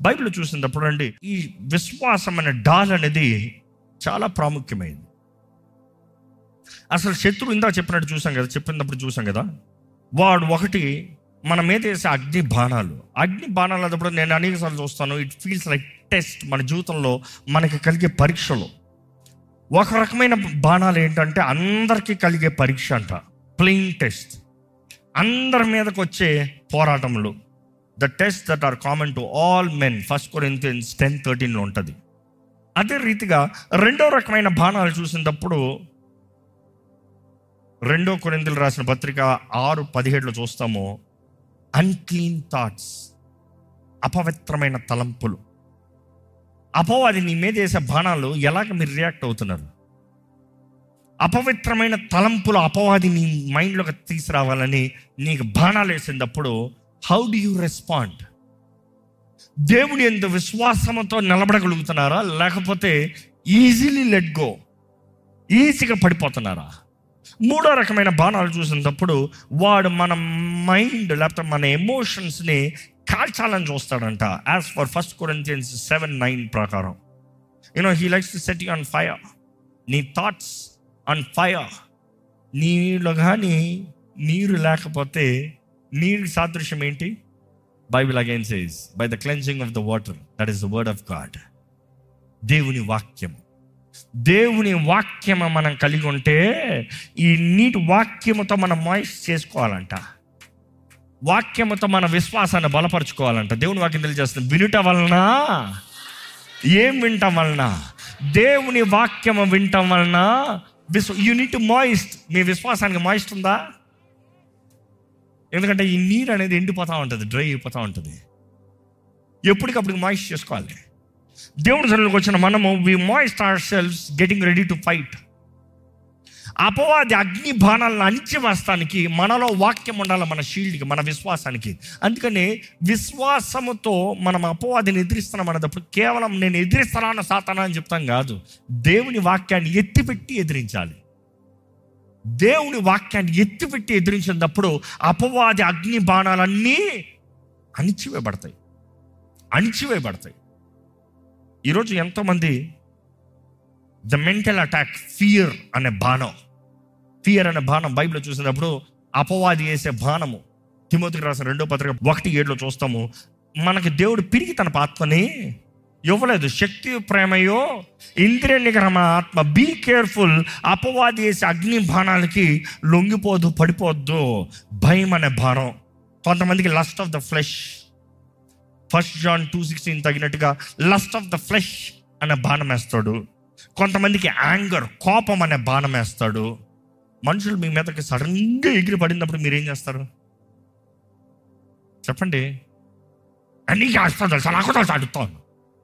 Bible చూసినప్పుడు అండి, ఈ విశ్వాసం అనే డాల్ అనేది చాలా ప్రాముఖ్యమైనది. అసలు శత్రువు ఇందాక చెప్పినప్పుడు చూసాం కదా, వాడు ఒకటి మన మీద వేసే అగ్ని బాణాలు అన్నప్పుడు నేను అనేకసార్లు చూస్తాను, ఇట్ ఫీల్స్ లైక్ టెస్ట్. మన జీవితంలో మనకి కలిగే పరీక్షలు ఒక రకమైన బాణాలు ఏంటంటే అందరికీ కలిగే పరీక్ష అంట, ప్లెయిన్ టెస్ట్. అందరి మీదకి వచ్చే పోరాటములు, the test that are common to all men. 1 Corinthians 10:13 ఉంటుంది. అదే రీతిగా రెండో రకమైన బాణాలు చూసినప్పుడు 2 కొరింథీయులకు రాసిన పత్రిక 6:17 చూస్తాము, అన్క్లీన్ థాట్స్, అపవిత్రమైన తలంపులు. అపవాది నీ మీద వేసే బాణాలు ఎలాగ మీరు రియాక్ట్ అవుతున్నారు? అపవిత్రమైన తలంపులు అపవాది నీ మైండ్లోకి తీసుకురావాలని నీకు బాణాలు వేసినప్పుడు హౌ డు యూ రెస్పాండ్? దేవుని యందు విశ్వాసంతో నిలబడగలుగుతున్నారా, లేకపోతే ఈజీలీ లెట్ గో, ఈజీగా పడిపోతున్నారా? మూడో రకమైన బాణాలు చూసినప్పుడు వాడు మన మైండ్ లేకపోతే మన ఎమోషన్స్ని కాల్చాలని చూస్తాడంట. యాజ్ ఫర్ 1 Corinthians 7:9 ప్రకారం, he likes to set you on fire. నీ థాట్స్ ఆన్ ఫైర్. నీలో కానీ నీరు లేకపోతే, నీరు సాదృశ్యం ఏంటి? Bible again says, by the cleansing of the water, that is the word of God. దేవుని వాక్యం మనం కలిగి ఉంటే, ఈ నీటి వాక్యముతో మనం మాయిస్ట్ చేసుకోవాలంట. వాక్యముతో మన విశ్వాసాన్ని బలపరుచుకోవాలంట. దేవుని వాక్యం తెలియజేస్తుంది. వినుట వలన, ఏం వినటం వలన? దేవుని వాక్యము వినటం వలన యు నీడ్ టు మాయిస్ట్. మీ విశ్వాసానికి మాయిస్ట్ ఉందా? ఎందుకంటే ఈ నీరు అనేది ఎండిపోతూ ఉంటుంది, డ్రై అయిపోతూ ఉంటుంది. ఎప్పటికప్పుడు మాయిస్ట్ చేసుకోవాలి. దేవుని సన్నిధికి వచ్చిన మనము we moist ourselves getting ready to fight. అపవాది అగ్ని బాణాలను అణిచివేస్తానికి మనలో వాక్యం ఉండాలి, మన షీల్డ్కి, మన విశ్వాసానికి. అందుకని విశ్వాసముతో మనం అపవాదిని ఎదిరిస్తున్నాం అన్నప్పుడు కేవలం నేను ఎదిరిస్తానా సాతానా అని చెప్తాం కాదు, దేవుని వాక్యాన్ని ఎత్తిపెట్టి ఎదిరించాలి. దేవుని వాక్యాన్ని ఎత్తిపెట్టి ఎదిరించినప్పుడు అపవాది అగ్ని బాణాలన్నీ అణిచివేయబడతాయి. ఈరోజు ఎంతోమంది ద మెంటల్ అటాక్, ఫియర్ అనే బాణం బైబిల్లో చూసినప్పుడు అపవాది వేసే బాణము. తిమోతికి రాసిన 2వ పత్రిక 1:7 చూస్తాము, మనకి దేవుడు పిరిగి తన ఆత్మని ఇవ్వలేదు, శక్తి ప్రేమయో ఇంద్రియ నిగ్రహం ఆత్మ. Be careful. అపవాది వేసే అగ్ని బాణాలకి లొంగిపోద్దు, పడిపోద్దు. భయం అనే బాణం. కొంతమందికి lust of the flesh, 1 John 2:16 తగినట్టుగా లస్ట్ ఆఫ్ ద ఫ్లెష్ అనే బాణం వేస్తాడు. కొంతమందికి యాంగర్, కోపం అనే బాణం వేస్తాడు. మనుషులు మీ మీదకి సడన్గా ఎగిరి పడినప్పుడు మీరేం చేస్తారు చెప్పండి? నీకు వస్తా తెలుసా, నాకు తెలుసా అడుగుతాను.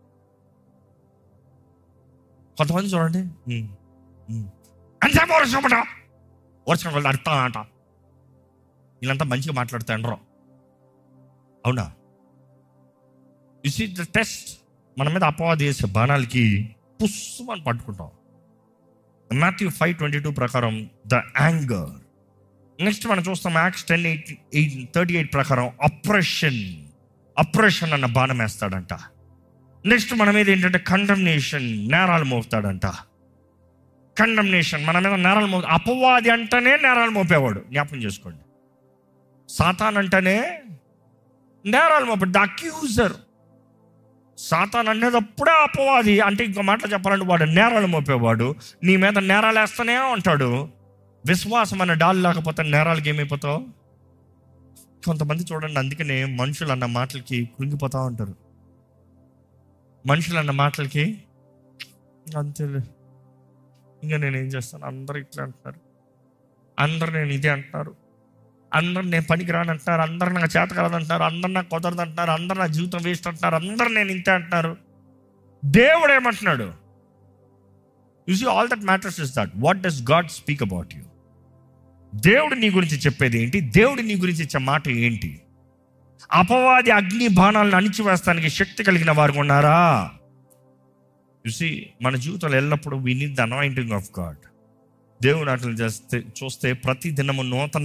కొంతమంది చూడండి, అంతేమో వర్షం వాళ్ళు అడుగుతా అంట, వీళ్ళంతా మంచిగా మాట్లాడుతాండ్రో. అవునా? You see the test. మన మీద అపవాది చేసే బాణాలకి పుస్సుమని పట్టుకుంటాం. Matthew 5:22 ప్రకారం ద యాంగర్. నెక్స్ట్ మనం చూస్తాం Acts 10:38 ప్రకారం అప్రెషన్ అన్న బాణం వేస్తాడంట. నెక్స్ట్ మన మీద ఏంటంటే కండమ్నేషన్, నేరాలు మోపుతాడంట. కండమ్నేషన్, మన మీద నేరాలు అపవాది అంటేనే నేరాలు మోపేవాడు. జ్ఞాపకం చేసుకోండి. సాతాన్ అంటేనే నేరాలు మోపాడు, ద అక్యూజర్. సాతాన్ అనేటప్పుడే అపవాది అంటే, ఇంకో మాటలు చెప్పాలంటే వాడు నేరాలు మోపేవాడు. నీ మీద నేరాలు వేస్తూనే ఉంటాడు. విశ్వాసం అనే డాల్ లేకపోతే నేరాలకి ఏమైపోతావు? కొంతమంది చూడండి, అందుకనే మనుషులు అన్న మాటలకి కృంగిపోతూ ఉంటారు. మనుషులు అన్న మాటలకి అంతే, ఇంకా నేనేం చేస్తాను, అందరూ ఇట్లా అంటున్నారు, అందరు నేను ఇదే అంటున్నారు, అందరు నేను పనికి రాని అంటున్నారు, అందరు నాకు చేత కాదంటున్నారు, అందరు నాకు కుదరదు అంటున్నారు, అందరు నా జీవితం వేస్ట్ అంటున్నారు, అందరు నేను ఇంతే అంటున్నారు. దేవుడు ఏమంటున్నాడు? You see all that matters is that what does God speak about you. దేవుడు నీ గురించి చెప్పేది ఏంటి? దేవుడు నీ గురించి ఇచ్చే మాట ఏంటి? అపవాది అగ్ని బాణాలను అణిచివేస్తానికి శక్తి కలిగిన వారు ఉన్నారా? యు సీ మన జీవితంలో ఎల్లప్పుడూ we need the anointing of God. దేవుని అట్లా చూస్తే ప్రతి దినము నూతన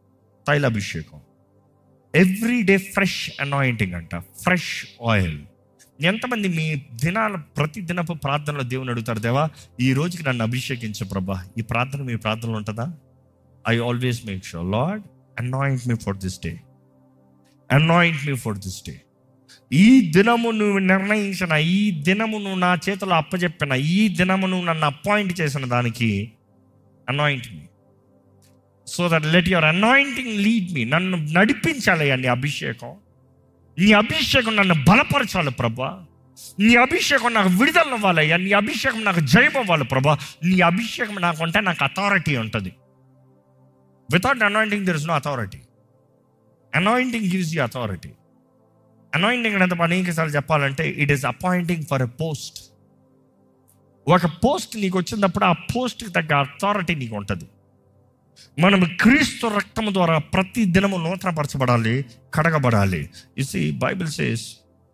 తైలాభిషేకం, ఎవ్రీ డే ఫ్రెష్ అనాయింటింగ్ అంట, ఫ్రెష్ ఆయిల్. ఎంతమంది మీ ప్రతి దినపు ప్రార్థనలో దేవుని అడుగుతారు, దేవా ఈ రోజుకి నన్ను అభిషేకించు ప్రభా? ఈ ప్రార్థన మీ ప్రార్థనలో ఉంటుందా? I always make sure, Lord anoint me for this day, anoint me for this day. ఈ దినము నువ్వు నిర్ణయించిన, ఈ దినము నువ్వు నా చేతిలో అప్పచెప్పిన, ఈ దినము నువ్వు నన్ను అపాయింట్ చేసిన దానికి anoint me, so that let your anointing lead me. నన్ను నడిపించాలి నీ అభిషేకం. నీ అభిషేకం నన్ను బలపరచాలి ప్రభా. నీ అభిషేకం నాకు విడుదల అవ్వాలయ్యా. నీ అభిషేకం నాకు జయం అవ్వాలి ప్రభా. నీ అభిషేకం నాకు ఉంటే నాకు అథారిటీ ఉంటుంది. Without anointing there is no authority. Anointing gives you authority. Anointing ఎంత అనేకసార్లు చెప్పాలంటే it is appointing for a post. ఒక పోస్ట్ నీకు వచ్చినప్పుడు ఆ పోస్ట్కి తగ్గ అథారిటీ నీకు ఉంటుంది. మనం క్రీస్తు రక్తము ద్వారా ప్రతి దినము నూతనపరచబడాలి, కడగబడాలి. యు సీ బైబిల్ సేస్,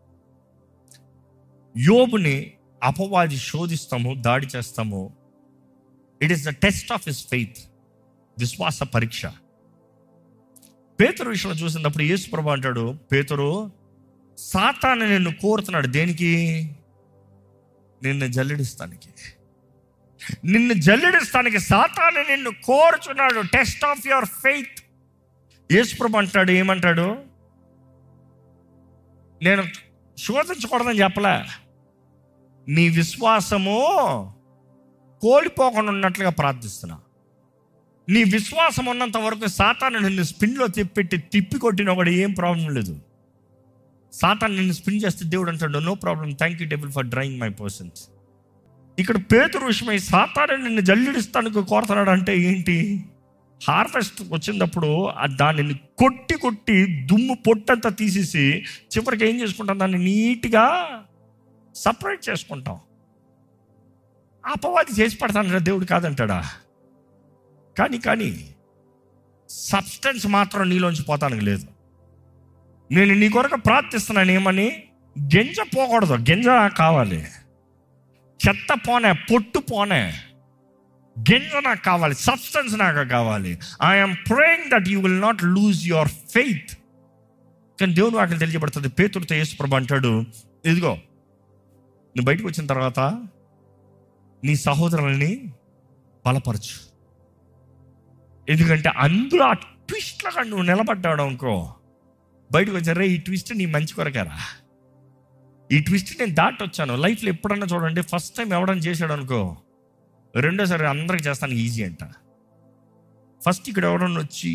యోబుని అపవాది శోధిస్తాము, దాడి చేస్తాము. It is the test of his faith, విశ్వాస పరీక్ష. పేతురు విషయంలో చూసినప్పుడు యేసు ప్రభువు అంటాడు, పేతురు సాతాను నిన్ను కోరుతున్నాడు. దేనికి? నిన్ను జల్లెడిస్తానికి. నిన్ను జల్లెడిస్తానికి సాతాను నిన్ను కోరుచున్నాడు. Test of your faith. యేసు ప్రభువు అంటాడు, ఏమంటాడు? నేను శోధించకూడదని చెప్పలే, నీ విశ్వాసము కోల్పోకుండా ఉన్నట్లుగా ప్రార్థిస్తున్నా. నీ విశ్వాసం ఉన్నంత వరకు సాతాను నిన్ను స్పిన్లో తిప్పి కొట్టినా కూడా ఏం ప్రాబ్లం లేదు. సాతాను నిన్ను స్పిన్ చేస్తే దేవుడు అంటాడు, no problem, thank you devil for drying my persons. ఇక్కడ పేతురు విషయమై సాతాను నిన్ను జల్లిడిస్తానికి కోరుతున్నాడు అంటే ఏంటి? హార్వెస్ట్ వచ్చినప్పుడు దానిని కొట్టి దుమ్ము పొట్టంతా తీసేసి చివరికి ఏం చేసుకుంటాం? దాన్ని నీట్గా సపరేట్ చేసుకుంటాం. అపవాది చేసి పడతాను దేవుడు కాదంటాడా? కానీ సబ్స్టెన్స్ మాత్రం నీలోంచి పోతానికి లేదు. నేను నీ కొరకు ప్రార్థిస్తున్నాను, ఏమని? గింజ పోకూడదు, గింజ కావాలి. చెత్త పోనే, పొట్టు పోనే, గింజ నాకు కావాలి, సబ్స్టెన్స్ నాకు కావాలి. I'm praying that you will not lose your faith. కానీ దేవుని వాక్యం తెలియబడుతుంది. పేతురుతో యేసు ప్రభువు అంటాడు, ఇదిగో నువ్వు బయటకు వచ్చిన తర్వాత నీ సహోదరుల్ని బలపరచు. ఎందుకంటే అందులో ఆ ట్విస్ట్లుగా నువ్వు నిలబడ్డాడు అనుకో, బయటకు వచ్చారా, ఈ ట్విస్ట్ నీ మంచి కొరకారా, ఈ ట్విస్ట్ నేను దాటి వచ్చాను. లైఫ్లో ఎప్పుడన్నా చూడండి, ఫస్ట్ టైం ఎవడన్నా చేశాడు అనుకో, రెండోసారి అందరికి చేస్తాను ఈజీ అంట. ఫస్ట్ ఇక్కడ ఎవడన్నా వచ్చి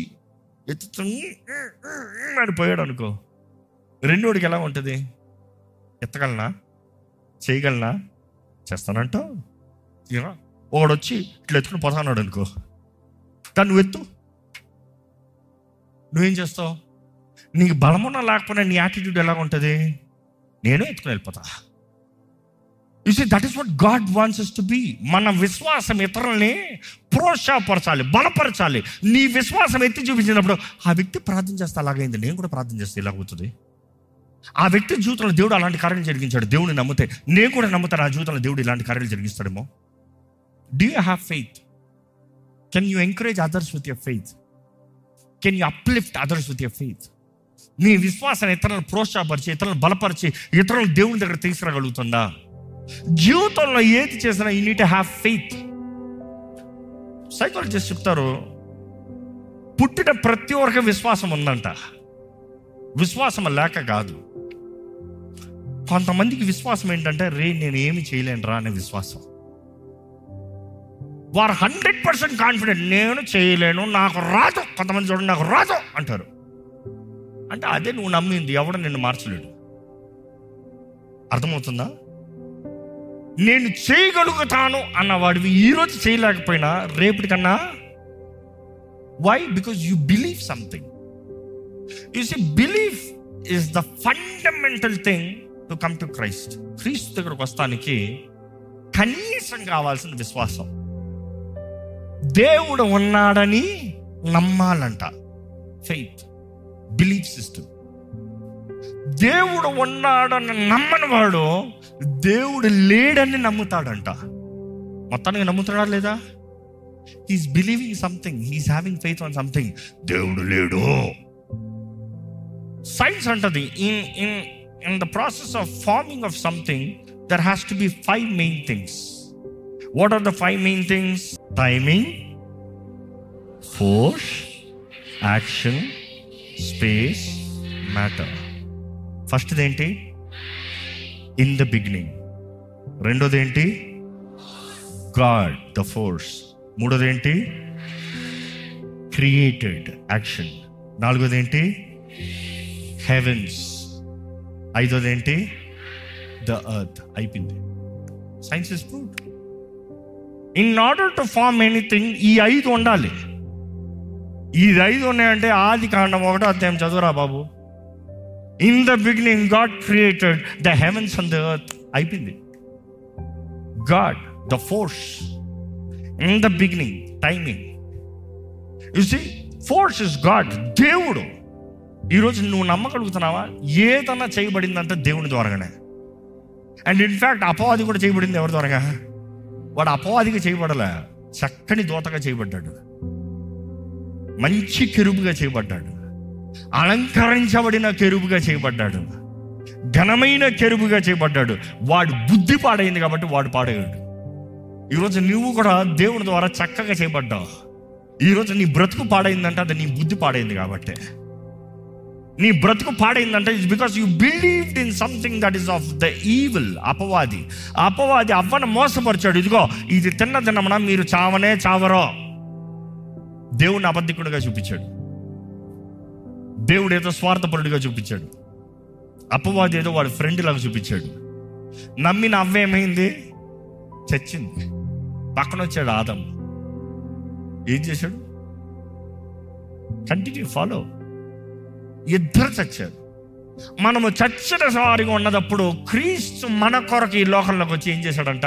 అని పోయాడు అనుకో, రెండోడికి ఎలా ఉంటుంది? ఎత్తగలనా, చేయగలనా, చేస్తానంటావు. ఒకడు వచ్చి ఇట్లా ఎత్తుకుని పోతాన్నాడు అనుకో, దాన్ని నువ్వు ఎత్తు, నువ్వేం చేస్తావు? నీకు బలమున్నా లేకపోయినా నీ యాటిట్యూడ్ ఎలా ఉంటుంది? నేను ఎత్తుకుని వెళ్ళిపోతా. You see, that is what God wants us to be. మన విశ్వాసం ఇతరుల్ని ప్రోత్సాహపరచాలి, బలపరచాలి. నీ విశ్వాసం ఎత్తి చూపించినప్పుడు ఆ వ్యక్తి ప్రార్థన చేస్తే అలాగైంది, నేను కూడా ప్రార్థన చేస్తే ఇలాగవుతుంది. ఆ వ్యక్తి జీవితంలో దేవుడు అలాంటి కార్యాలు జరిగించాడు. దేవుడిని నమ్మితే నేను కూడా నమ్ముతాను, ఆ జీవితంలో దేవుడు ఇలాంటి కార్యాలు జరిగిస్తాడేమో. Do you have faith? Can you encourage others with your faith? Can you uplift others with your faith? నీ విశ్వాసాన్ని ఇతరులను ప్రోత్సాహపరిచి, ఇతరులను బలపరిచి, ఇతరులను దేవుని దగ్గర తీసుకురాగలుగుతుందా? జీవితంలో ఏది చేసినా you need to have faith. Psychologist చెప్తారు, పుట్టిన ప్రతి ఒక్కరికి విశ్వాసం ఉందంట. విశ్వాసం లేక కాదు. కొంతమందికి విశ్వాసం ఏంటంటే, నేను ఏమి చేయలేను రా అనే విశ్వాసం. వారు 100% కాన్ఫిడెంట్, నేను చేయలేను, నాకు రాదు. కొంతమంది చూడండి, నాకు రాదు అంటారు. అంటే అదే నువ్వు నమ్మింది, ఎవడ నిన్ను మార్చలేడు. అర్థమవుతుందా? నేను చేయగలుగుతాను అన్నవాడివి ఈరోజు చేయలేకపోయినా రేపటికన్నా, why? Because you believe something. You see, belief is the fundamental thing to come to Christ. క్రీస్తు దగ్గరకు వస్తానికి కనీసం కావాల్సిన విశ్వాసం. దేవుడు ఉన్నాడని నమ్మాలంట, ఫెయిత్, బిలీఫ్ సిస్టమ్. దేవుడు ఉన్నాడని నమ్మని వాడు దేవుడు లేడని నమ్ముతాడంట. మొత్తానికి నమ్ముతాడా లేదా? He's believing something, he's having faith on something. దేవుడు లేడు. సైన్స్ అంటది, in the process of forming of something, there has to be 5 main things. What are the 5 main things? Timing, force, action, space, matter. ఫస్ట్ది ఏంటి? In the beginning. రెండోది ఏంటి? God the force. మూడోది ఏంటి? Created action. నాలుగోది ఏంటి? Heavens. ఐదోది ఏంటి? The earth. అయిపోయింది. Science is proved. In order to form anything ఈ 5 ఉండాలి. ఈ 5 ఉన్నాయంటే ఆది కాండం 1వ అధ్యాయం చదువురా బాబు. In the beginning God created the heavens and the earth. అయిపోయింది. God the force. In the beginning timing. You see, force is God. దేవుడు. ఈరోజు నువ్వు నమ్మగలుగుతున్నావా? ఏదన్నా చేయబడిందంటే దేవుని ద్వారానే. అండ్ ఇన్ఫ్యాక్ట్ అపవాది కూడా చేయబడింది ఎవరి ద్వారాగా? వాడు అపవాదిగా చేయబడలే, చక్కని దూతగా చేయబడ్డాడు, మంచి కెరూబుగా చేయబడ్డాడు, అలంకరించబడిన కెరూబుగా చేయబడ్డాడు, ఘనమైన కెరూబుగా చేయబడ్డాడు. వాడు బుద్ధి పాడైంది కాబట్టి వాడు పాడయ్యాడు. ఈరోజు నువ్వు కూడా దేవుని ద్వారా చక్కగా చేయబడ్డావు. ఈరోజు నీ బ్రతుకు పాడైందంటే అది నీ బుద్ధి పాడైంది కాబట్టి. నీ బ్రతుకు పాడైందంటే it's because you believed in something that is of the evil. అపవాది అవ్వను మోసపరిచాడు. ఇదిగో ఇది తిన్న తిన్నమన మీరు చావనే చావరో. దేవుడిని అబద్ధికుడిగా చూపించాడు. దేవుడు ఏదో స్వార్థపరుడిగా చూపించాడు. అపవాది ఏదో వాడి ఫ్రెండ్ లాగా చూపించాడు. నమ్మిన అవ్వ ఏమైంది? చచ్చింది. పక్కన వచ్చాడు ఆదము. ఏం చేశాడు? Continue follow. ఇద్దరు చచ్చారు. మనము చచ్చిన వారిగా ఉన్నదప్పుడు క్రీస్తు మన కొరకు ఈ లోకంలోకి వచ్చి ఏం చేశాడంట?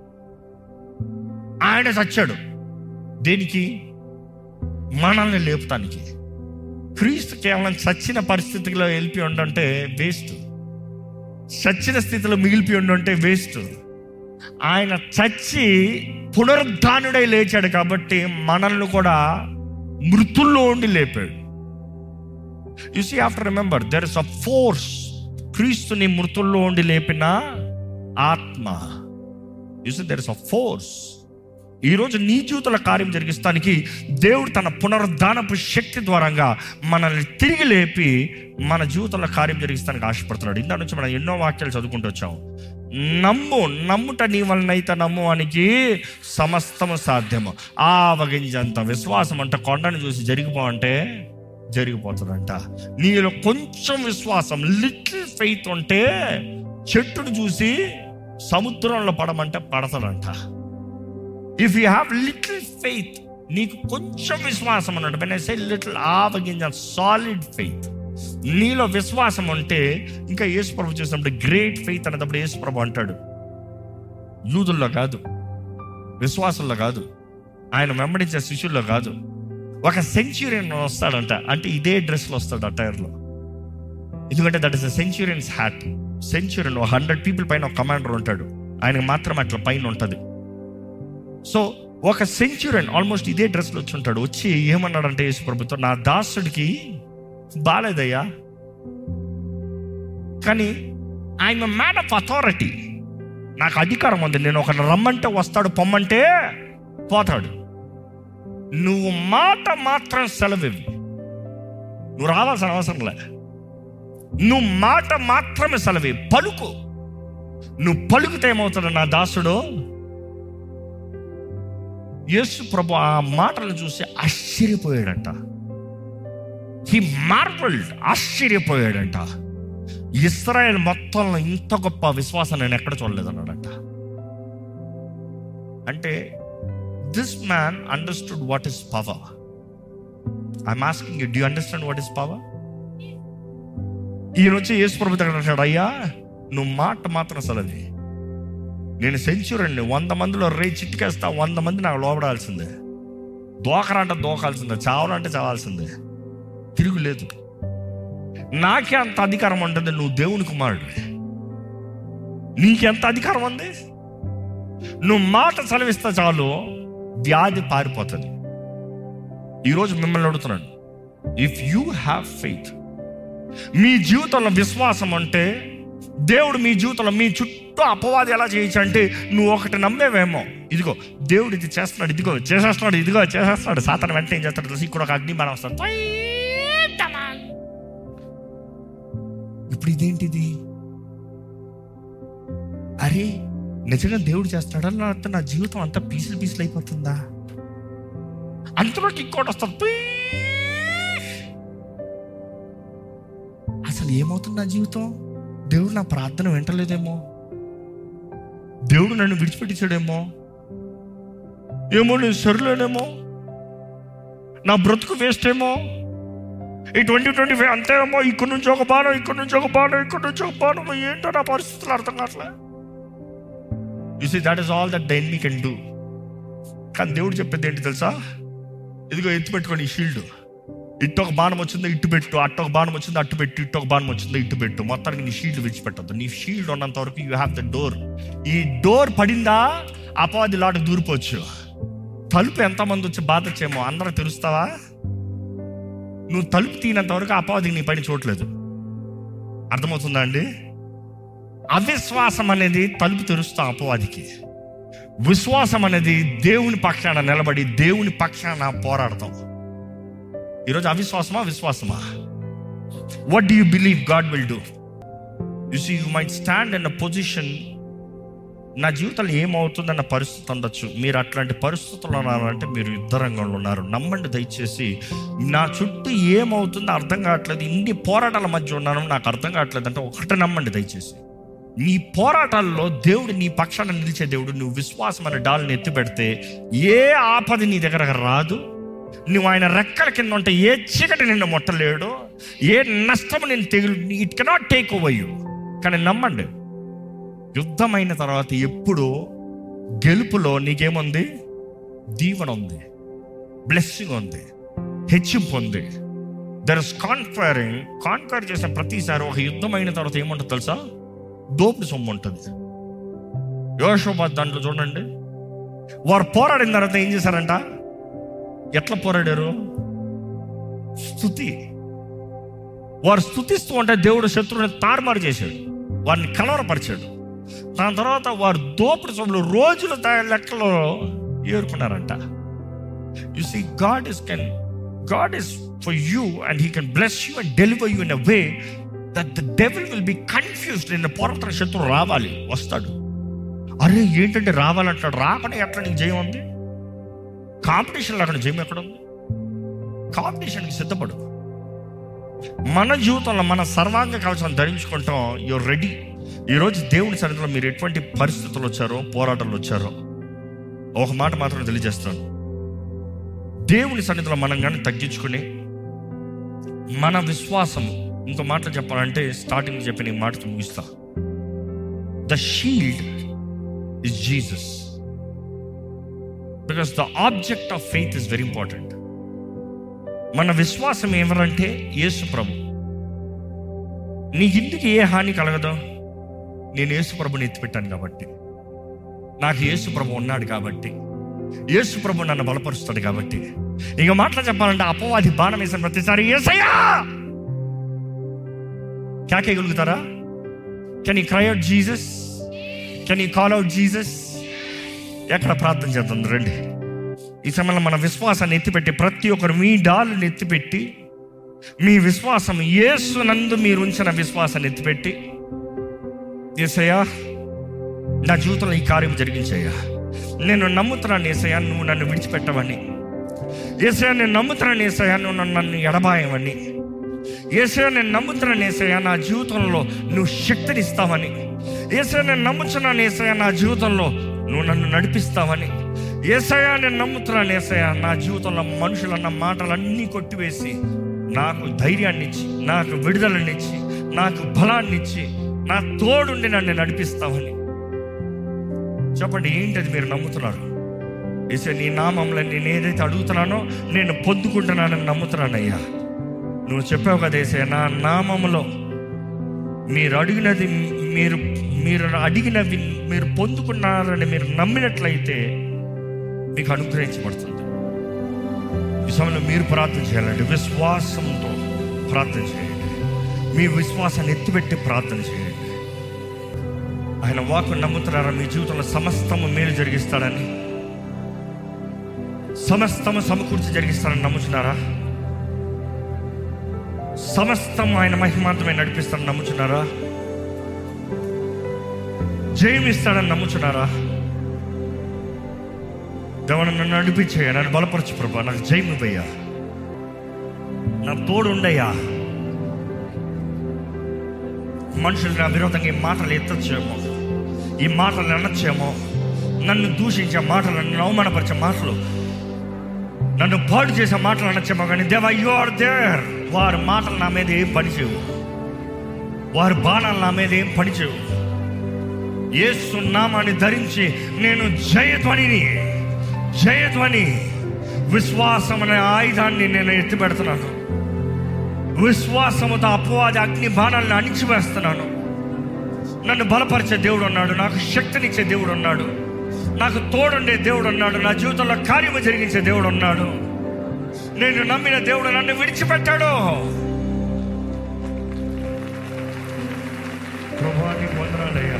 ఆయన చచ్చాడు. దేనికి? మనల్ని లేపుతానికి. క్రీస్తు కేవలం చచ్చిన పరిస్థితిలో వెళ్ళిపోయి ఉండంటే వేస్ట్. చచ్చిన స్థితిలో మిగిలిపోయి ఉండంటే వేస్ట్. ఆయన చచ్చి పునరుద్ధానుడై లేచాడు కాబట్టి మనల్ని కూడా మృతుల్లో ఉండి లేపాడు. You see, after remember there is a force. క్రీస్తుని మృతుల్లో ఉండి లేపిన ఆత్మ. You see, there is a force. ఈరోజు నీ జీవితంలో కార్యం జరిగిస్తానికి దేవుడు తన పునరుద్ధానపు శక్తి ద్వారంగా మనల్ని తిరిగి లేపి మన జీవితంలో కార్యం జరిగిస్తానికి ఆశపడుతున్నాడు. ఇందా నుంచి మనం ఎన్నో వాక్యాలు చదువుకుంటూ వచ్చాము. నమ్ముట నీ వలనైతే నమ్మువానికి సమస్తము సాధ్యము. ఆవగింజంత విశ్వాసం అంట కొండను చూసి జరిగిపోవంటే జరిగిపోతుందంట. నీలో కొంచెం విశ్వాసం, లిటిల్ ఫెయిత్ ఉంటే చెట్టును చూసి సముద్రంలో పడమంటే పడతాడంట. If you have little faith, నీకు కొంచెం విశ్వాసం అన్నట్టు. వెన్ ఐ సే లిటిల్, ఆవగింజ సాలిడ్ ఫెయిత్ నీలో విశ్వాసం ఉంటే, ఇంకా యేసుప్రభు చేసినప్పుడు గ్రేట్ ఫెయిత్ అనేటప్పుడు యేసుప్రభు అంటాడు, యూదుల్లో కాదు, విశ్వాసంలో కాదు, ఆయన వెంబడించే శిష్యుల్లో కాదు, ఒక సెంచురియన్ వస్తాడంట. అంటే ఇదే డ్రెస్లో వస్తాడు అటైర్లో. ఎందుకంటే that is a centurion's hat. Centurion 100 people పైన ఒక కమాండర్ ఉంటాడు, ఆయనకు మాత్రం అట్లా పైన ఉంటుంది. సో ఒక సెంచురియన్ ఆల్మోస్ట్ ఇదే డ్రెస్లో వచ్చి ఉంటాడు. వచ్చి ఏమన్నాడంటే యేసు ప్రభుతో, నా దాసుడికి బాలేదయ్యా, కానీ I'm a man of authority, నాకు అధికారం ఉంది, నేను ఒకరిని రమ్మంటే వస్తాడు, పొమ్మంటే పోతాడు. నువ్వు మాట మాత్రం సెలవివ్వు, నువ్వు రావాల్సిన అవసరం లే, నువ్వు మాట మాత్రమే సెలవి, పలుకు. నువ్వు పలుకుతే ఏమవుతాడు నా దాసుడు? యేసు ప్రభు ఆ మాటలు చూసి ఆశ్చర్యపోయాడంట. హీ మార్వెల్డ్, ఆశ్చర్యపోయాడంట. ఇశ్రాయేల్ మొత్తంలో ఇంత గొప్ప విశ్వాసం నేను ఎక్కడ చూడలేదన్నాడంట. అంటే this man understood what is power. I'm asking you, do you understand what is power? ఈయన వచ్చి యేసు ప్రభు దగ్గర అంటాడు, అయ్యా నువ్వు మాట మాత్రం సెలవి, నేను సెంచురీని 100 మందిలో చిట్టుకేస్తా, 100 మంది నాకు లోపడాల్సిందే, దోకరంటే దోకాల్సిందే, చావాలంటే చావాల్సిందే, తిరుగులేదు. నాకే అంత అధికారం ఉంటుంది, నువ్వు దేవుని కుమారుడు, నీకెంత అధికారం ఉంది? నువ్వు మాట సెలవిస్తే చాలు, వ్యాధి పారిపోతుంది. ఈరోజు మిమ్మల్ని అడుగుతున్నాను, ఇఫ్ యూ హ్యావ్ ఫెయిత్, మీ జీవితంలో విశ్వాసం అంటే దేవుడు మీ జీవితంలో మీ చుట్టూ అపవాది ఎలా చేయొచ్చు అంటే, నువ్వు ఒకటి నమ్మేవేమో, ఇదిగో దేవుడు ఇది చేస్తున్నాడు, ఇదిగో చేసేస్తున్నాడు, ఇదిగో చేసేస్తున్నాడు. సాతాను వెంటనే ఏం చేస్తాడు తెలుసు, ఇక్కడ ఒక అగ్ని బాణం వస్తాడు. ఇప్పుడు ఇదేంటిది? అరే నిజంగా దేవుడు చేస్తాడా, లేకపోతే నా జీవితం అంతా పీసులు అయిపోతుందా? అంతలోకి ఇంకోటి వస్తాడు. అసలు ఏమవుతుంది నా జీవితం? దేవుడు నా ప్రార్థన వింటలేదేమో, దేవుడు నన్ను విడిచిపెట్టించాడేమో, ఏమో నేను సరిలేనేమో, నా బ్రతుకు వేస్ట్ ఏమో, ఈ 2025 అంతేమో, ఇక్కడ నుంచి ఒక బాణం, ఇక్కడ నుంచి ఒక బాణం, ఇక్కడ నుంచి ఒక బాణం, ఏంటో నా పరిస్థితులు అర్థం కావట్లే. You see that is all that the enemy can do. కానీ దేవుడు చెప్పేది ఏంటి తెలుసా? ఇదిగో ఎత్తి పెట్టుకోండి ఈ షీల్డ్, ఇటు ఒక బాణం వచ్చిందో ఇటు పెట్టు, అటు ఒక బాణం వచ్చిందో అటు పెట్టు, ఇటు ఒక బాణం వచ్చిందో ఇటు పెట్టు. మొత్తానికి నీ షీల్డ్ విడిచిపెట్టద్దు. నీ షీల్డ్ ఉన్నంత వరకు యూ హ్యావ్ ద డోర్. ఈ డోర్ పడిందా అపవాది లాటకు దూరిపోవచ్చు. తలుపు ఎంతమంది వచ్చి బాధ వచ్చేమో అందరూ తెరుస్తావా? నువ్వు తలుపు తీయనంత వరకు అపవాదికి నీ పని చూడలేదు. అర్థమవుతుందా అండి? అవిశ్వాసం అనేది తలుపు తెరుస్తాం అపవాదికి. విశ్వాసం అనేది దేవుని పక్షాన నిలబడి దేవుని పక్షాన పోరాడతాం. ఈరోజు అవిశ్వాసమా విశ్వాసమా? What do you believe God will do? You see you might stand in a position, నా జీవితంలో ఏమవుతుందన్న పరిస్థితి ఉండొచ్చు. మీరు అట్లాంటి పరిస్థితుల్లో ఉన్నారంటే మీరు యుద్ధ రంగంలో ఉన్నారు. నమ్మండి దయచేసి. నా చుట్టూ ఏమవుతుందో అర్థం కావట్లేదు, ఇన్ని పోరాటాల మధ్య ఉన్నాను, నాకు అర్థం కావట్లేదు అంటే ఒకటి నమ్మండి దయచేసి. నీ పోరాటాల్లో దేవుడు నీ పక్షాన నిలిచే దేవుడు. నువ్వు విశ్వాసం అనే డాల్ని ఎత్తి పెడితే ఏ ఆపద నీ దగ్గర రాదు. నువ్వు ఆయన రెక్కల కింద ఉంటే ఏ చీకటి నిన్ను ముట్టలేడు, ఏ నష్టము నేను తెగులు, it cannot take over you. కానీ నమ్మండి, యుద్ధమైన తర్వాత ఎప్పుడు గెలుపులో నీకేముంది? దీవెన ఉంది, బ్లెస్సింగ్ ఉంది, హెచ్చింపు ఉంది. There is కాన్ఫరింగ్. కాన్ఫర్ చేసిన ప్రతిసారి ఒక యుద్ధం అయిన తర్వాత ఏముంటుంది తెలుసా? దోపుడు సొమ్ము ఉంటుంది. యోషువ దాంట్లో చూడండి, వారు పోరాడిన తర్వాత ఏం చేశారంట? ఎట్లా పోరాడారు? స్తుతి. వారు స్తుతిస్తూ ఉంటే దేవుడు శత్రువుని తారుమారు చేశాడు, వారిని కలవరపరిచాడు. దాని తర్వాత వారు దోపుడు సొమ్ములు రోజుల లెక్కలో ఏరుకున్నారంట. You see God is for you and he can bless you and deliver you in a way that the devil will be confused. నిన్న పోరాట శత్రువు రావాలి, వస్తాడు. అరే ఏంటంటే రావాలంటాడు, రాకుండా ఎట్లా నీకు జయం ఉంది? కాంపిటీషన్ లేకుండా జయం ఎక్కడ ఉంది? కాంపిటీషన్కి సిద్ధపడు. మన జీవితంలో మన సర్వాంగ కవచం ధరించుకుంటాం. Your ready. ఈరోజు దేవుని సన్నిధిలో మీరు ఎటువంటి పరిస్థితులు వచ్చారో, పోరాటాలు వచ్చారో, ఒక మాట మాత్రం తెలియజేస్తాను. దేవుని సన్నిధిలో మనం కానీ తగ్గించుకుని మన విశ్వాసం, ఇంకో మాటలు చెప్పాలంటే స్టార్టింగ్ చెప్పిన ఈ మాటతో ముగిస్తా. The shield is Jesus, because the object of faith is very important. మన విశ్వాసం ఎవరంటే యేసు ప్రభు. నీ ఇంటికి ఏ హాని కలగదో, నేను యేసు ప్రభుని ఎత్తిపెట్టాను కాబట్టి, నాకు యేసు ప్రభు ఉన్నాడు కాబట్టి, యేసు ప్రభు నన్ను బలపరుస్తాడు కాబట్టి. ఇక మాటలు చెప్పాలంటే అపవాది బాణం వేసిన ప్రతిసారి యేసయ్యా కేకగలుగుతారా? Can you cry out Jesus? Can you call out Jesus? ఎక్కడ ప్రార్థన చేద్దాం రండి. ఈ సమయంలో మన విశ్వాసాన్ని ఎత్తిపెట్టి, ప్రతి ఒక్కరు మీ డాలుని ఎత్తిపెట్టి, మీ విశ్వాసం యేసునందు మీరు ఉంచిన విశ్వాసాన్ని ఎత్తిపెట్టి, యేసయ్యా నా జీవితంలో ఈ కార్యం జరిగించయ్యా, నేను నమ్ముతున్నాను యేసయ్యా నువ్వు నన్ను విడిచిపెట్టవని, యేసయ్యా నేను నమ్ముతున్నాను యేసయ్యా నువ్వు నన్ను ఎడబాయమని, యేసయ్యా నేను నమ్ముతున్నాను యేసయ్యా నా జీవితంలో నువ్వు శక్తిని ఇస్తావని, యేసయ్యా నేను నమ్ముతున్నాను యేసయ్యా నా జీవితంలో నువ్వు నన్ను నడిపిస్తావని, యేసయ్యా నేను నమ్ముతున్నాను యేసయ్యా నా జీవితంలో మనుషులన్న మాటలన్నీ కొట్టివేసి నాకు ధైర్యాన్ని ఇచ్చి, నాకు విడుదలనిచ్చి, నాకు బలాన్ని ఇచ్చి, నా తోడుండి నన్ను నడిపిస్తావని. చెప్పండి, ఏంటది మీరు నమ్ముతున్నారు? యేసయ్యా నీ నామంలో నేను ఏదైతే అడుగుతున్నానో నేను పొందుకుంటున్నానని నమ్ముతున్నానయ్యా. నువ్వు చెప్పావు కదా యేసయ్యా, నా నామములో మీరు అడిగినది మీరు అడిగినవి మీరు పొందుకున్నారని మీరు నమ్మినట్లయితే మీకు అనుగ్రహించబడుతుంది. ఈ సమయంలో మీరు ప్రార్థన చేయాలంటే విశ్వాసంతో ప్రార్థన చేయండి. మీ విశ్వాసాన్ని ఎత్తిపెట్టి ప్రార్థన చేయండి. ఆయన వాక్కు నమ్ముతున్నారా? మీ జీవితంలో సమస్తము మేలు జరిగిస్తాడని, సమస్తము సమకూర్చి జరిగిస్తాడని నమ్ముచున్నారా? సమస్తం ఆయన మహిమాంతమే నడిపిస్తాడని నమ్ముచున్నారా? జయం ఇస్తాడని నమ్ముచున్నారా? దేవా, నన్ను నడిపించేయ, నన్ను బలపరచు ప్రభా, నాకు జయం ఇవ్వయ్యా, నాకు తోడు ఉండయ్యా. మనుషులు నా విరోధంగా ఈ మాటలు ఎత్తచ్చేమో, ఈ మాటలు అనొచ్చేమో, నన్ను దూషించే మాటలు, నన్ను అవమానపరిచే మాటలు, నన్ను పాడు చేసే మాటలు అనొచ్చేమో, కానీ దేవా యు ఆర్ దేర్. వారి మాటలు నా మీద ఏం పనిచేయవు, వారి బాణాలు నా మీద ఏం పనిచేయవు. యేసు నామాన్ని ధరించి నేను జయధ్వని విశ్వాసం అనే ఆయుధాన్ని నేను ఎత్తి పెడుతున్నాను. విశ్వాసముతో అపవాది అగ్ని బాణాలను అణిచివేస్తున్నాను. నన్ను బలపరిచే దేవుడు ఉన్నాడు, నాకు శక్తినిచ్చే దేవుడు ఉన్నాడు, నాకు తోడుండే దేవుడు ఉన్నాడు, నా జీవితంలో కార్యము జరిగించే దేవుడు ఉన్నాడు. నేను నమ్మిన దేవుడు నన్ను విడిచిపెట్టాడు. ప్రభువా, నీకు వందనాలయ్యా.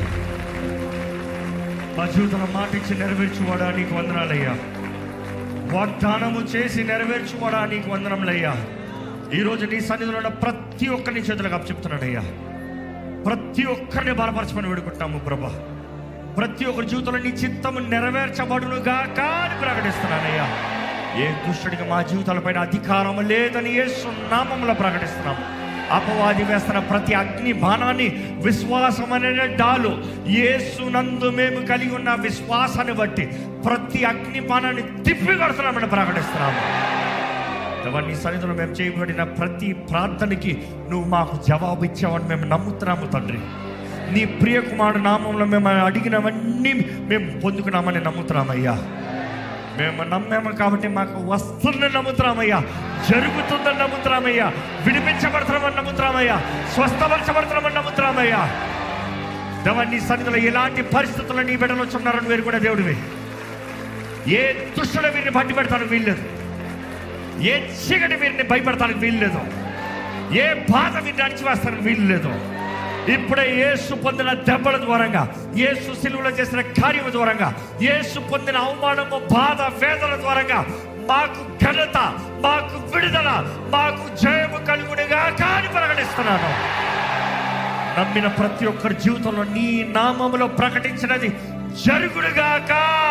మా జీవితంలో మాట ఇచ్చి నెరవేర్చువాడా నీకు వందనాలయ్యా. వాగ్దానము చేసి నెరవేర్చువాడా నీకు వందనములయ్యా. ఈరోజు నీ సన్నిధిలో ఉన్న ప్రతి ఒక్కరిని చేతులకు అప్పచెప్తున్నాడయ్యా. ప్రతి ఒక్కరిని బలపరచమని వేడుకుంటాము ప్రభా. ప్రతి ఒక్కరి జీవితంలో నీ చిత్తము నెరవేర్చబడునుగా అని ప్రకటిస్తున్నానయ్యా. ఏ దుష్టుడికి మా జీవితాలపైన అధికారం లేదని యేసు నామములో ప్రకటిస్తున్నాము. అపవాది వేస్తున్న ప్రతి అగ్ని బాణాన్ని విశ్వాసం అనే డాలు, యేసు నందు మేము కలిగి ఉన్న విశ్వాసాన్ని బట్టి ప్రతి అగ్ని బాణాన్ని తిప్పి కొడుతున్నామని ప్రకటిస్తున్నాము. నీ సన్నిధిలో మేము చేయబడిన ప్రతి ప్రార్థనకి నువ్వు మాకు జవాబు ఇచ్చావని మేము నమ్ముతున్నాము తండ్రి. నీ ప్రియ కుమారుడు నామంలో మేము అడిగినవన్నీ మేము పొందుకున్నామని నమ్ముతున్నామయ్యా. మేము నమ్మాము కాబట్టి మాకు వస్తుందని నమ్ముతున్నామయ్యా, జరుగుతుందని నమ్ముతున్నామయ్యా, విడిపించబడుతున్నామని నమ్ముతున్నామయ్యా, స్వస్థపరచబడుతున్నామని నమ్ముతున్నామయ్యా. దేవా, నీ సన్నిధిలో ఎలాంటి పరిస్థితుల్లో నీ బిడ్డలు వచ్చున్నారని మీరు కూడా దేవుడివి. ఏ దుష్టుడు వీరిని బట్టి పెడతానికి వీల్లేదు, ఏ చీకటి వీరిని భయపడతానికి వీల్లేదు, ఏ బాధ వీరిని అణిచివేస్తానికి వీల్లేదు. ఇప్పుడే యేసు పొందిన దెబ్బల ద్వారంగా, యేసు సిలువలో చేసిన కార్యము ద్వారంగా, యేసు పొందిన అవమానము, బాధ, వేదన ద్వారంగా మాకు ఘనత, మాకు విడుదల, మాకు జయము కలుగునుగా అని ప్రకటిస్తున్నాను. నమ్మిన ప్రతి ఒక్కరి జీవితంలో నీ నామములో ప్రకటించినది జరుగునుగాక.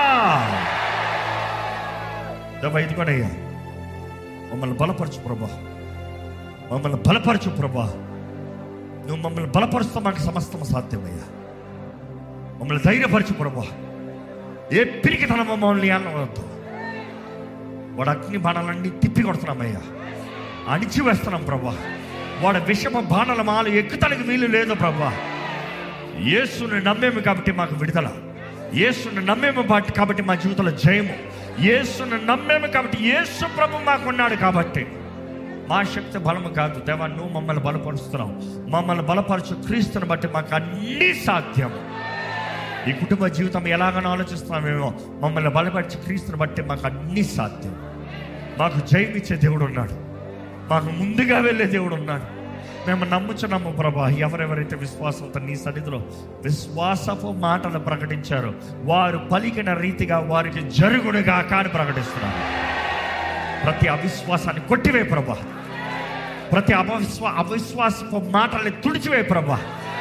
ఇదిగోనయ్యా, మమ్మల్ని బలపరచు ప్రభా, మమ్మల్ని బలపరచు ప్రభా. నువ్వు మమ్మల్ని బలపరుస్తూ మాకు సమస్తం సాధ్యమయ్యా. మమ్మల్ని ధైర్యపరచు ప్రభా. ఏ పిరికితనం మమ్మల్ని అన్నవద్దు. వాడు అగ్ని బాణాలన్నీ తిప్పి కొడుతున్నామయ్యా, అణిచివేస్తున్నాం ప్రభా. వాడు విషమ బాణాల మాలు ఎక్కుతానికి వీలు లేదు ప్రభా. యేసుని నమ్మేము కాబట్టి మాకు విడుదల, యేసుని నమ్మేము కాబట్టి మా జీవితంలో జయము, యేసుని నమ్మేము కాబట్టి యేసు ప్రభు మాకున్నాడు కాబట్టి మా శక్తి బలము కాదు దేవా, నువ్వు మమ్మల్ని బలపరుస్తున్నావు. మమ్మల్ని బలపరచు క్రీస్తుని బట్టి మాకు అన్నీ సాధ్యం. ఈ కుటుంబ జీవితం ఎలాగనో ఆలోచిస్తున్నామేమో, మమ్మల్ని బలపరిచి క్రీస్తుని బట్టి మాకు అన్నీ సాధ్యం. మాకు జయమిచ్చే దేవుడు ఉన్నాడు, మాకు ముందుగా వెళ్ళే దేవుడు ఉన్నాడు. మేము నమ్ముచున్నాము ప్రభా. ఎవరెవరైతే విశ్వాసంతో నీ సన్నిధిలో విశ్వాసపు మాటలు ప్రకటించారో వారు పలికిన రీతిగా వారికి జరుగునుగా అని ప్రకటిస్తున్నారు. ప్రతి అవిశ్వాసాన్ని కొట్టివే ప్రభా, ప్రతి అవిశ్వాసపు మాటల్ని తుడిచివే ప్రభా.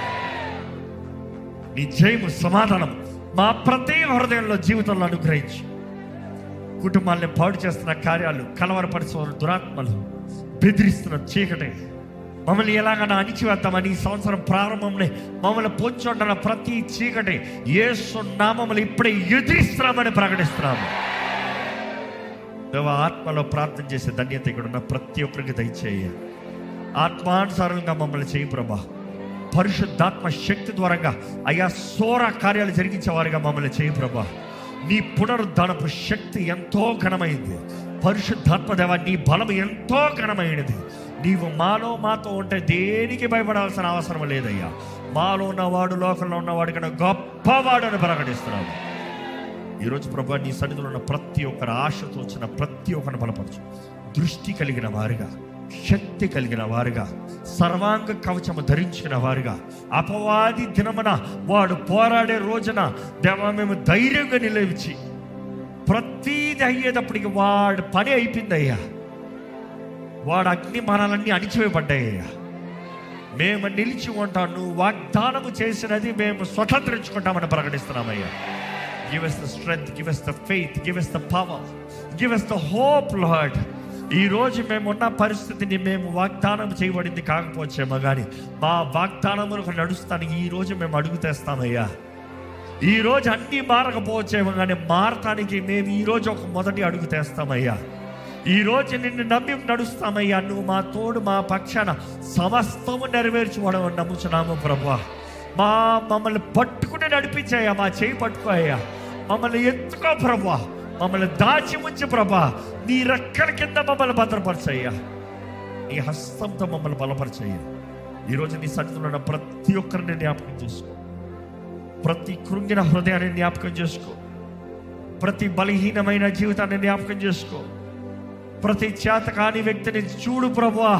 నీ జయము, సమాధానం మా ప్రతి హృదయంలో, జీవితంలో అనుగ్రహించి కుటుంబాన్ని పాడు చేస్తున్న కార్యాలు, కలవరపరుస్తున్న దురాత్మలు, బెదిరిస్తున్న చీకటి మమ్మల్ని ఎలాగైనా అణిచివేద్దామని ఈ సంవత్సరం ప్రారంభంలో మమ్మల్ని పొంచుంటున్న ప్రతి చీకటి యేసు నామములో ఇప్పుడే ఎదిరిస్తున్నామని ప్రకటిస్తున్నాము. దేవా, ఆత్మలో ప్రార్థన చేసే ధన్యత ఇక్కడ ఉన్న ప్రతి ఒక్కరికి దయచేయ. ఆత్మానుసారంగా మమ్మల్ని చేయి ప్రభా. పరిశుద్ధాత్మ శక్తి ద్వారంగా అయా సోర కార్యాలు జరిగించేవారిగా మమ్మల్ని చేయి ప్రభా. నీ పునరుద్ధానపు శక్తి ఎంతో ఘనమైంది. పరిశుద్ధాత్మ దేవా, నీ బలం ఎంతో ఘనమైనది. నీవు మాతో ఉంటే దేనికి భయపడాల్సిన అవసరం లేదయ్యా. మాలో ఉన్నవాడు లోకంలో ఉన్నవాడు కన్నా గొప్పవాడు అని ప్రకటిస్తున్నావు. ఈరోజు ప్రభా, నీ సన్నిధిలో ఉన్న ప్రతి ఒక్కరు ఆశతో వచ్చిన ప్రతి ఒక్కరిని బలపరచు. దృష్టి కలిగిన వారిగా, శక్తి కలిగిన వారుగా, సర్వాంగ కవచము ధరించిన వారుగా, అపవాది దినమున వాడు పోరాడే రోజున దేవా మేము ధైర్యంగా నిలిచి, ప్రతీది అయ్యేటప్పటికి వాడి పని అయిపోయిందయ్యా, వాడు అగ్ని మనాలన్నీ అణిచివేయబడ్డాయ్యా, మేము నిలిచి ఉంటాం, నువ్వు వాగ్దానము చేసినది మేము స్వతంత్రించుకుంటామని ప్రకటిస్తున్నామయ్యా. Give us the strength, give us the faith, give us the power, give us the hope, Lord. ఈరోజు మేమున్న పరిస్థితిని మేము వాగ్దానం చేయబడింది కాకపోవచ్చేమో కానీ మా వాగ్దానములకు నడుస్తానికి ఈరోజు మేము అడుగు తెస్తామయ్యా. ఈరోజు అన్నీ మారకపోవచ్చేమో కానీ మారటానికి మేము ఈరోజు ఒక మొదటి అడుగు తెస్తామయ్యా. ఈరోజు నిన్ను నమ్మి నడుస్తామయ్యా. నువ్వు మా తోడు, మా పక్షాన సమస్తము నెరవేర్చుకోవడం నమ్ముచున్నాము ప్రభువా. మమ్మల్ని పట్టుకుని నడిపించాయా, మా చేయి పట్టుకోయ్యా, మమ్మల్ని ఎత్తుకో ప్రభువా, మమ్మల్ని దాచి ఉంచి ప్రభా, నీ రెక్కల కింద మమ్మల్ని భద్రపరచయ్యా, నీ హస్తంతో మమ్మల్ని బలపరచయ్యా. ఈరోజు నీ సన్నిధిలో ఉన్న ప్రతి ఒక్కరిని జ్ఞాపకం చేసుకో, ప్రతి కృంగిన హృదయాన్ని జ్ఞాపకం చేసుకో, ప్రతి బలహీనమైన జీవితాన్ని జ్ఞాపకం చేసుకో, ప్రతి చేతకాని వ్యక్తిని చూడు ప్రభువా.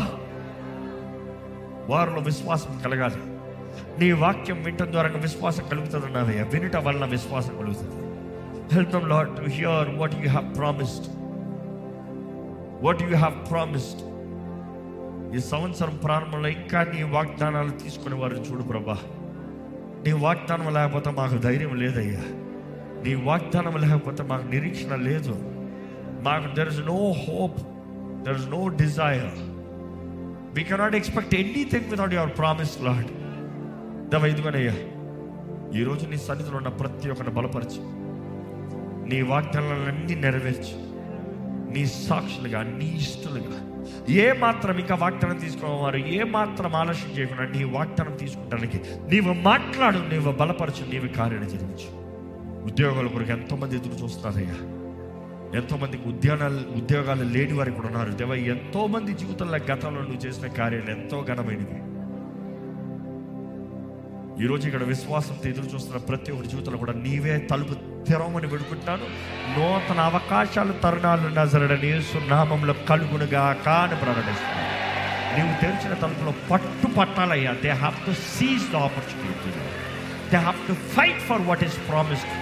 వారిలో విశ్వాసం కలగాలి. నీ వాక్యం వినటం ద్వారా విశ్వాసం కలుగుతుంది అన్నావయ్యా. వినటం వల్ల విశ్వాసం కలుగుతుంది. Help them, Lord, to hear what you have promised. What you have promised. ఈ సంవత్సరం ప్రారంభంలో ఇంకా నీ వాగ్దానాలు తీసుకునే వారిని చూడు ప్రభా. నీ వాగ్దానం లేకపోతే మాకు ధైర్యం లేదయ్యా. నీ వాగ్దానం లేకపోతే మాకు నిరీక్షణ లేదు. మాకు there is no hope, there is no desire. We cannot expect anything without your promise, Lord. దేవా ఇదిగోనయ్యా, ఈరోజు నీ సన్నిధిలో ఉన్న ప్రతి ఒక్కరిని బలపరిచి, నీ వాగ్దానాలన్నీ నెరవేర్చి, నీ సాక్షులుగా, నీ ఇష్టలుగా, ఏ మాత్రం ఇంకా వాగ్దానం తీసుకునేవారు ఏ మాత్రం ఆలస్యం చేయకుండా నీ వాగ్దానం తీసుకుంటానికి నీవు మాట్లాడు, నీవు బలపరచు, నీవు కార్యాన్ని జరిగించు. ఉద్యోగాల కొరకు ఎంతోమంది ఎదురు చూస్తున్నారయ్యా. ఎంతోమందికి ఉద్యోగాలు లేని వారికి కూడా ఉన్నారు దేవా. ఎంతోమంది జీవితంలో గతంలో నువ్వు చేసిన కార్యాలు ఎంతో ఘనమైనవి. ఈరోజు ఇక్కడ విశ్వాసంతో ఎదురు చూస్తున్న ప్రతి ఒక్కరి జీవితంలో కూడా నీవే తలుపు తెరవమని వేడుకుంటాను. నూతన అవకాశాలు, తరుణాలు నజరేయుడైన యేసు నామములో కలుగునుగా అని ప్రకటిస్తాను. నీవు తెరిచిన తలుపులో పట్టాలయ్యా. They have to seize the opportunity. They have to fight for what is promised.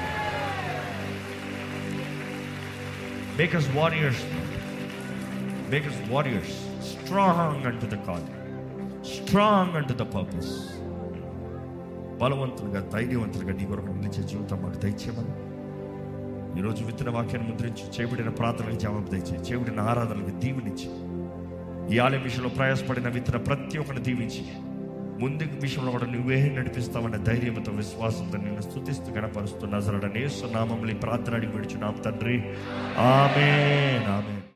Make us warriors. Make us warriors, strong unto the call, strong unto the purpose. బలవంతులుగా, ధైర్యవంతులుగా నీ కొరకు నిలిచే జీవితం మాకు దయచేయమని ఈరోజు విత్తన వాక్యాన్ని ముద్రించి, చేయబడిన ప్రార్థనలకు జవాబు దయచేయి, చేయబడిన ఆరాధనలకు దీవెనిచ్చి, ఈ ఆలయం విషయంలో ప్రయాసపడిన విత్తన ప్రతి ఒక్కరిని దీవించి, ముందుకు విషయంలో కూడా నువ్వే నడిపిస్తావన్న ధైర్యంతో, విశ్వాసంతో నిన్ను స్తుతిస్తూ గణపరుస్తూ నజరేయుడైన యేసు నామములో ఈ ప్రార్థన అడిగి విడుచున్నాం తండ్రి. ఆమేన్, ఆమేన్.